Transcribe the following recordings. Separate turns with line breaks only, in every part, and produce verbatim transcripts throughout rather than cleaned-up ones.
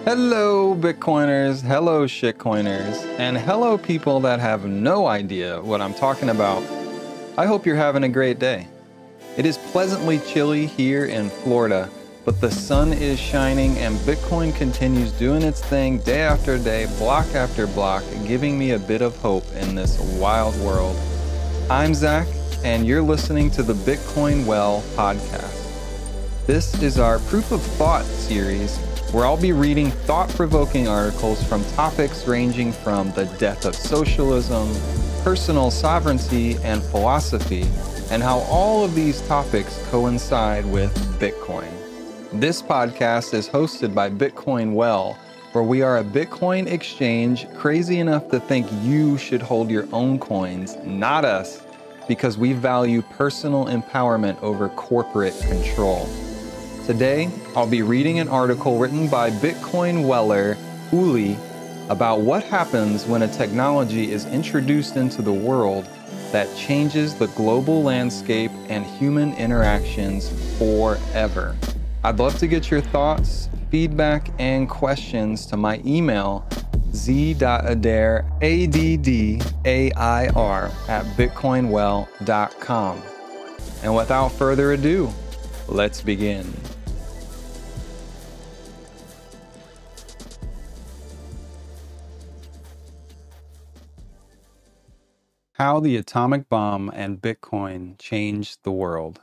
Hello, Bitcoiners. Hello, shitcoiners. And hello, people that have no idea what I'm talking about. I hope you're having a great day. It is pleasantly chilly here in Florida, but the sun is shining and Bitcoin continues doing its thing day after day, block after block, giving me a bit of hope in this wild world. I'm Zach, and you're listening to the Bitcoin Well podcast. This is our Proof of Thought series, where I'll be reading thought-provoking articles from topics ranging from the death of socialism, personal sovereignty, and philosophy, and how all of these topics coincide with Bitcoin. This podcast is hosted by Bitcoin Well, where we are a Bitcoin exchange crazy enough to think you should hold your own coins, not us, because we value personal empowerment over corporate control. Today, I'll be reading an article written by Bitcoin Weller, Uli, about what happens when a technology is introduced into the world that changes the global landscape and human interactions forever. I'd love to get your thoughts, feedback, and questions to my email, z.adair, A D D A I R, at bitcoinwell dot com. And without further ado, let's begin. How the atomic bomb and Bitcoin changed the world.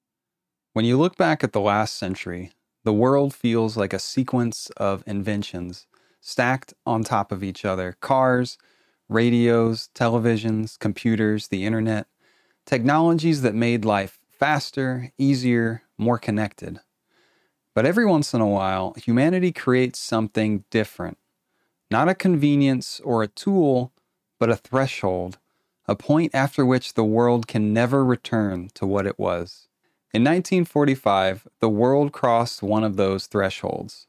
When you look back at the last century, the world feels like a sequence of inventions stacked on top of each other. Cars, radios, televisions, computers, the internet, technologies that made life faster, easier, more connected. But every once in a while, humanity creates something different. Not a convenience or a tool, but a threshold. A point after which the world can never return to what it was. In nineteen forty-five, the world crossed one of those thresholds.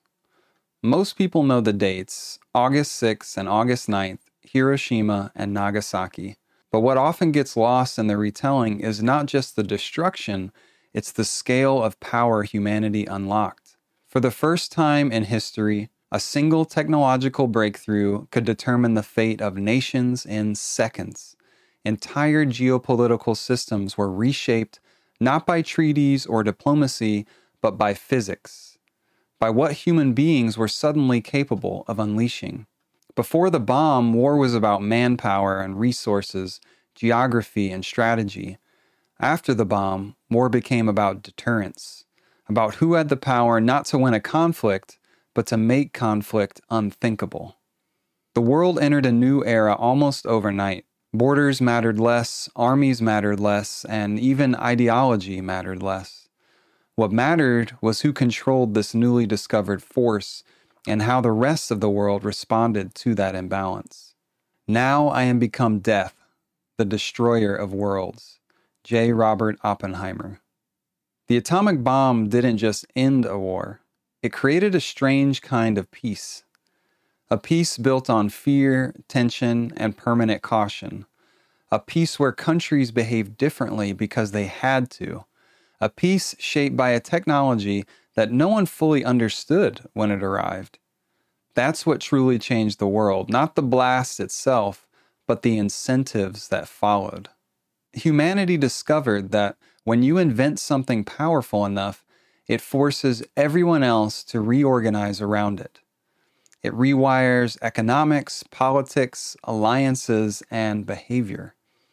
Most people know the dates, August sixth and August ninth, Hiroshima and Nagasaki. But what often gets lost in the retelling is not just the destruction, it's the scale of power humanity unlocked. For the first time in history, a single technological breakthrough could determine the fate of nations in seconds. Entire geopolitical systems were reshaped not by treaties or diplomacy, but by physics, by what human beings were suddenly capable of unleashing. Before the bomb, war was about manpower and resources, geography and strategy. After the bomb, war became about deterrence, about who had the power not to win a conflict, but to make conflict unthinkable. The world entered a new era almost overnight. Borders mattered less, armies mattered less, and even ideology mattered less. What mattered was who controlled this newly discovered force and how the rest of the world responded to that imbalance. Now I am become death, the destroyer of worlds. J. Robert Oppenheimer. The atomic bomb didn't just end a war. It created a strange kind of peace. A peace built on fear, tension, and permanent caution. A peace where countries behaved differently because they had to. A peace shaped by a technology that no one fully understood when it arrived. That's what truly changed the world, not the blast itself, but the incentives that followed. Humanity discovered that when you invent something powerful enough, it forces everyone else to reorganize around it. It rewires economics, politics, alliances, and behavior.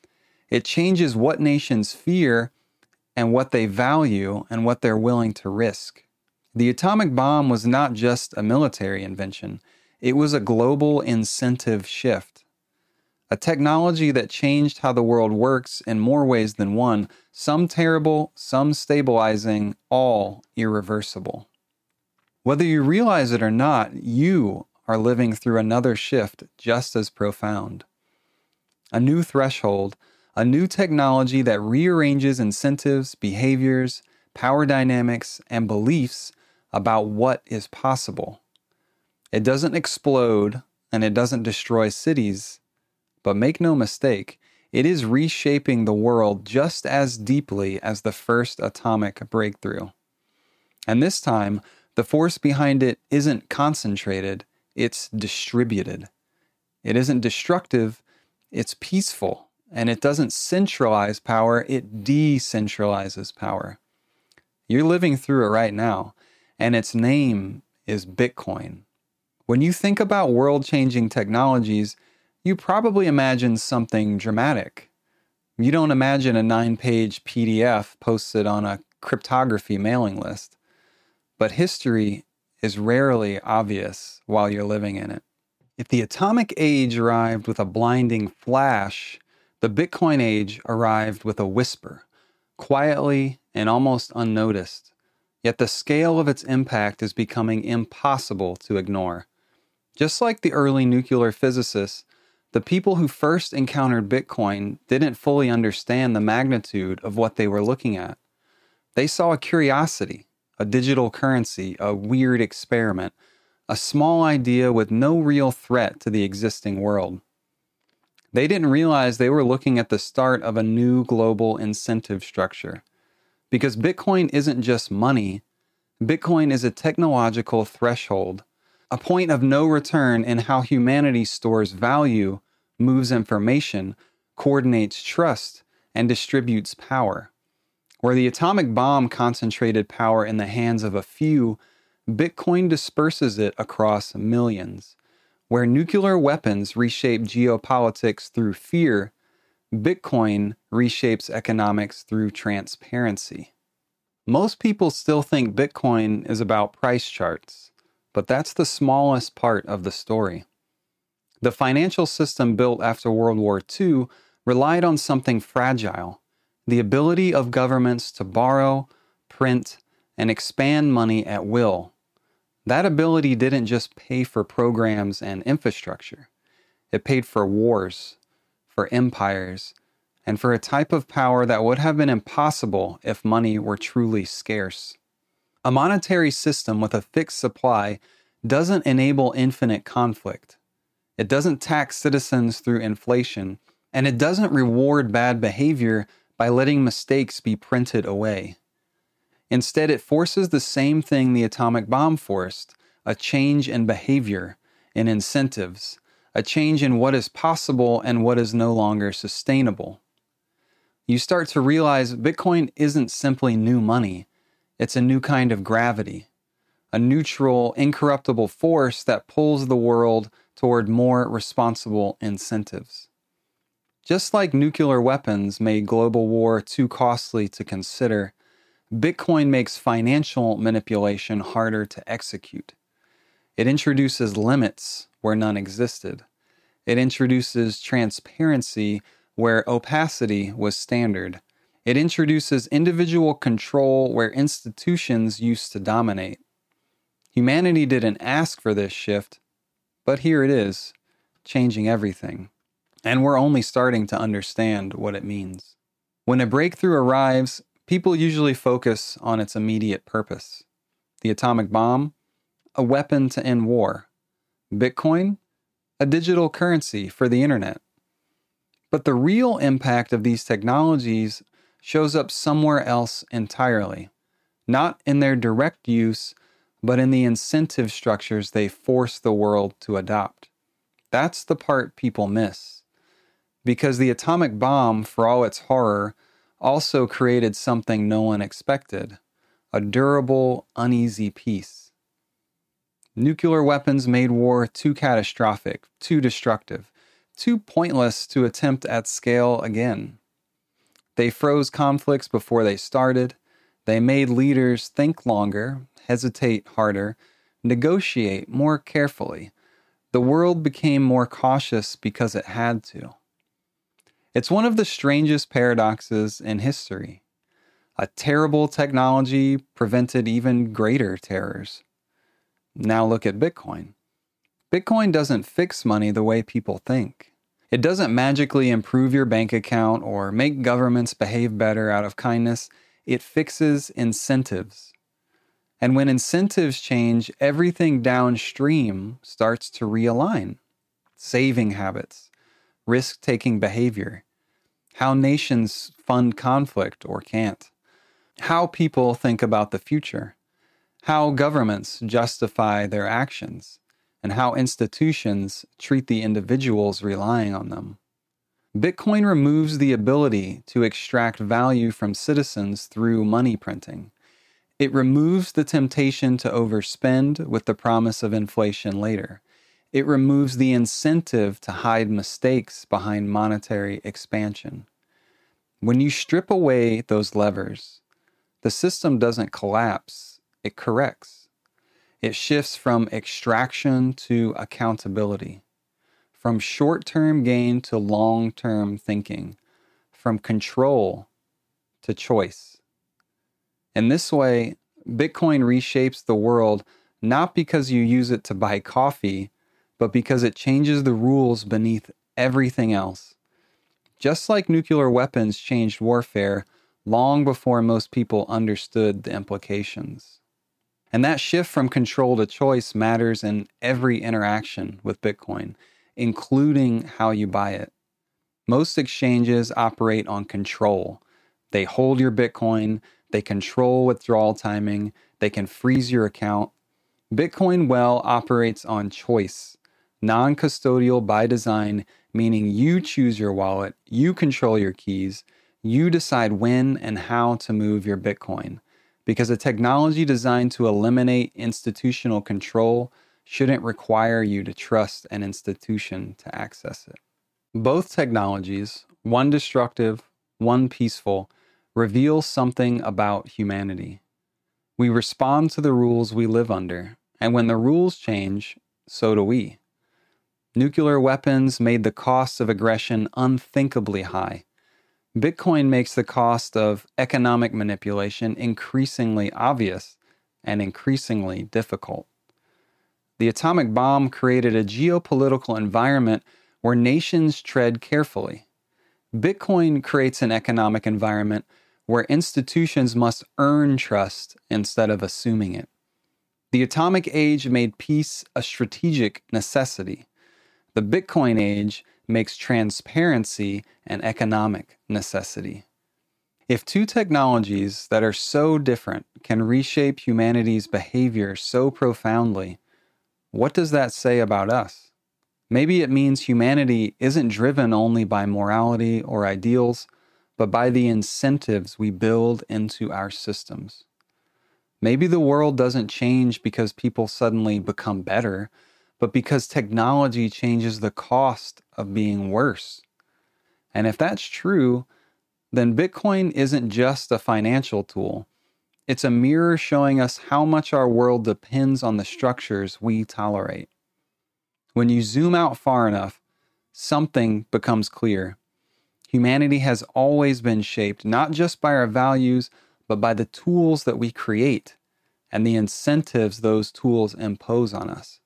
It changes what nations fear and what they value and what they're willing to risk. The atomic bomb was not just a military invention. It was a global incentive shift. A technology that changed how the world works in more ways than one, some terrible, some stabilizing, all irreversible. Whether you realize it or not, you are living through another shift just as profound. A new threshold, a new technology that rearranges incentives, behaviors, power dynamics, and beliefs about what is possible. It doesn't explode and it doesn't destroy cities, but make no mistake, it is reshaping the world just as deeply as the first atomic breakthrough. And this time, The force behind it isn't concentrated, it's distributed. It isn't destructive, it's peaceful. And it doesn't centralize power, it decentralizes power. You're living through it right now, and its name is Bitcoin. When you think about world-changing technologies, you probably imagine something dramatic. You don't imagine a nine-page P D F posted on a cryptography mailing list. But history is rarely obvious while you're living in it. If the atomic age arrived with a blinding flash, the Bitcoin age arrived with a whisper, quietly and almost unnoticed. Yet the scale of its impact is becoming impossible to ignore. Just like the early nuclear physicists, the people who first encountered Bitcoin didn't fully understand the magnitude of what they were looking at. They saw a curiosity, a digital currency, a weird experiment, a small idea with no real threat to the existing world. They didn't realize they were looking at the start of a new global incentive structure. Because Bitcoin isn't just money, Bitcoin is a technological threshold, a point of no return in how humanity stores value, moves information, coordinates trust, and distributes power. Where the atomic bomb concentrated power in the hands of a few, Bitcoin disperses it across millions. Where nuclear weapons reshape geopolitics through fear, Bitcoin reshapes economics through transparency. Most people still think Bitcoin is about price charts, but that's the smallest part of the story. The financial system built after World War Two relied on something fragile, the ability of governments to borrow, print, and expand money at will. That ability didn't just pay for programs and infrastructure. It paid for wars, for empires, and for a type of power that would have been impossible if money were truly scarce. A monetary system with a fixed supply doesn't enable infinite conflict. It doesn't tax citizens through inflation, and it doesn't reward bad behavior by letting mistakes be printed away. Instead, it forces the same thing the atomic bomb forced, a change in behavior, in incentives, a change in what is possible and what is no longer sustainable. You start to realize Bitcoin isn't simply new money. It's a new kind of gravity, a neutral, incorruptible force that pulls the world toward more responsible incentives. Just like nuclear weapons made global war too costly to consider, Bitcoin makes financial manipulation harder to execute. It introduces limits where none existed. It introduces transparency where opacity was standard. It introduces individual control where institutions used to dominate. Humanity didn't ask for this shift, but here it is, changing everything. And we're only starting to understand what it means. When a breakthrough arrives, people usually focus on its immediate purpose. The atomic bomb, a weapon to end war. Bitcoin, a digital currency for the internet. But the real impact of these technologies shows up somewhere else entirely, not in their direct use, but in the incentive structures they force the world to adopt. That's the part people miss. Because the atomic bomb, for all its horror, also created something no one expected, a durable, uneasy peace. Nuclear weapons made war too catastrophic, too destructive, too pointless to attempt at scale again. They froze conflicts before they started. They made leaders think longer, hesitate harder, negotiate more carefully. The world became more cautious because it had to. It's one of the strangest paradoxes in history. A terrible technology prevented even greater terrors. Now look at Bitcoin. Bitcoin doesn't fix money the way people think. It doesn't magically improve your bank account or make governments behave better out of kindness. It fixes incentives. And when incentives change, everything downstream starts to realign. Saving habits, risk-taking behavior, how nations fund conflict or can't, how people think about the future, how governments justify their actions, and how institutions treat the individuals relying on them. Bitcoin removes the ability to extract value from citizens through money printing. It removes the temptation to overspend with the promise of inflation later. It removes the incentive to hide mistakes behind monetary expansion. When you strip away those levers, the system doesn't collapse, it corrects. It shifts from extraction to accountability, from short-term gain to long-term thinking, from control to choice. In this way, Bitcoin reshapes the world not because you use it to buy coffee, but because it changes the rules beneath everything else. Just like nuclear weapons changed warfare long before most people understood the implications. And that shift from control to choice matters in every interaction with Bitcoin, including how you buy it. Most exchanges operate on control. They hold your Bitcoin, they control withdrawal timing, they can freeze your account. Bitcoin Well operates on choice, non-custodial by design, meaning you choose your wallet, you control your keys, you decide when and how to move your Bitcoin. Because a technology designed to eliminate institutional control shouldn't require you to trust an institution to access it. Both technologies, one destructive, one peaceful, reveal something about humanity. We respond to the rules we live under, and when the rules change, so do we. Nuclear weapons made the cost of aggression unthinkably high. Bitcoin makes the cost of economic manipulation increasingly obvious and increasingly difficult. The atomic bomb created a geopolitical environment where nations tread carefully. Bitcoin creates an economic environment where institutions must earn trust instead of assuming it. The atomic age made peace a strategic necessity. The Bitcoin age makes transparency an economic necessity. If two technologies that are so different can reshape humanity's behavior so profoundly, what does that say about us? Maybe it means humanity isn't driven only by morality or ideals, but by the incentives we build into our systems. Maybe the world doesn't change because people suddenly become better, but because technology changes the cost of being worse. And if that's true, then Bitcoin isn't just a financial tool. It's a mirror showing us how much our world depends on the structures we tolerate. When you zoom out far enough, something becomes clear. Humanity has always been shaped not just by our values, but by the tools that we create and the incentives those tools impose on us.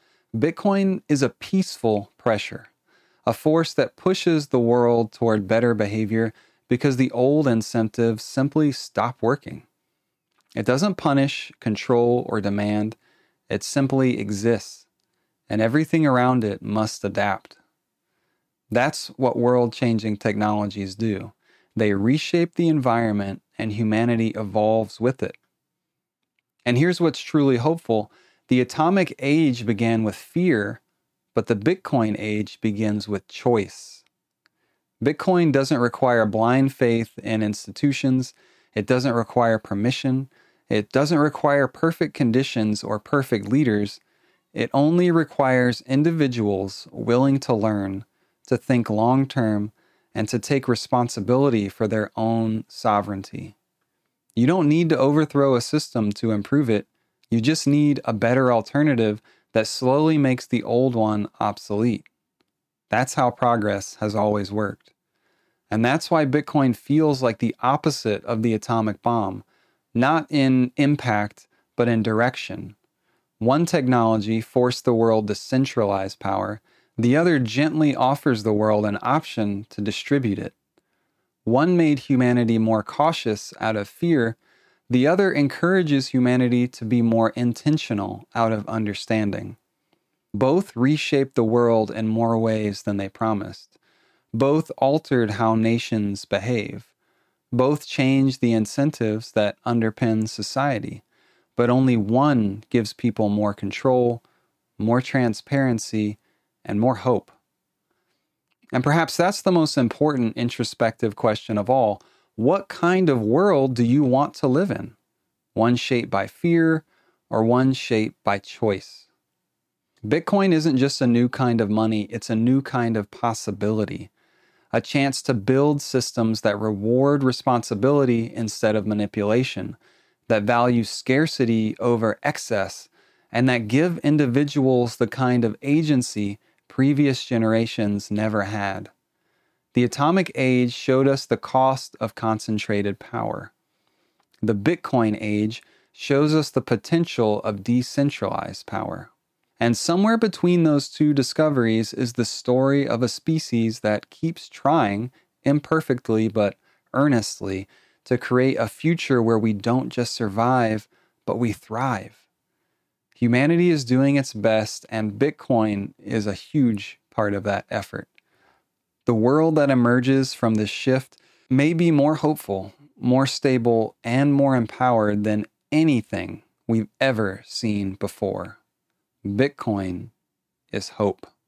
Bitcoin is a peaceful pressure, a force that pushes the world toward better behavior because the old incentives simply stop working. It doesn't punish, control, or demand. It simply exists, and everything around it must adapt. That's what world-changing technologies do. They reshape the environment, and humanity evolves with it. And here's what's truly hopeful. The atomic age began with fear, but the Bitcoin age begins with choice. Bitcoin doesn't require blind faith in institutions. It doesn't require permission. It doesn't require perfect conditions or perfect leaders. It only requires individuals willing to learn, to think long-term, and to take responsibility for their own sovereignty. You don't need to overthrow a system to improve it. You just need a better alternative that slowly makes the old one obsolete. That's how progress has always worked. And that's why Bitcoin feels like the opposite of the atomic bomb, not in impact, but in direction. One technology forced the world to centralize power. The other gently offers the world an option to distribute it. One made humanity more cautious out of fear. The other encourages humanity to be more intentional out of understanding. Both reshaped the world in more ways than they promised. Both altered how nations behave. Both changed the incentives that underpin society. but only one gives people more control, more transparency, and more hope. And perhaps that's the most important introspective question of all. What kind of world do you want to live in? One shaped by fear or one shaped by choice? Bitcoin isn't just a new kind of money, it's a new kind of possibility. A chance to build systems that reward responsibility instead of manipulation, that value scarcity over excess, and that give individuals the kind of agency previous generations never had. The atomic age showed us the cost of concentrated power. The Bitcoin age shows us the potential of decentralized power. And somewhere between those two discoveries is the story of a species that keeps trying, imperfectly but earnestly, to create a future where we don't just survive, but we thrive. Humanity is doing its best, and Bitcoin is a huge part of that effort. The world that emerges from this shift may be more hopeful, more stable, and more empowered than anything we've ever seen before. Bitcoin is hope.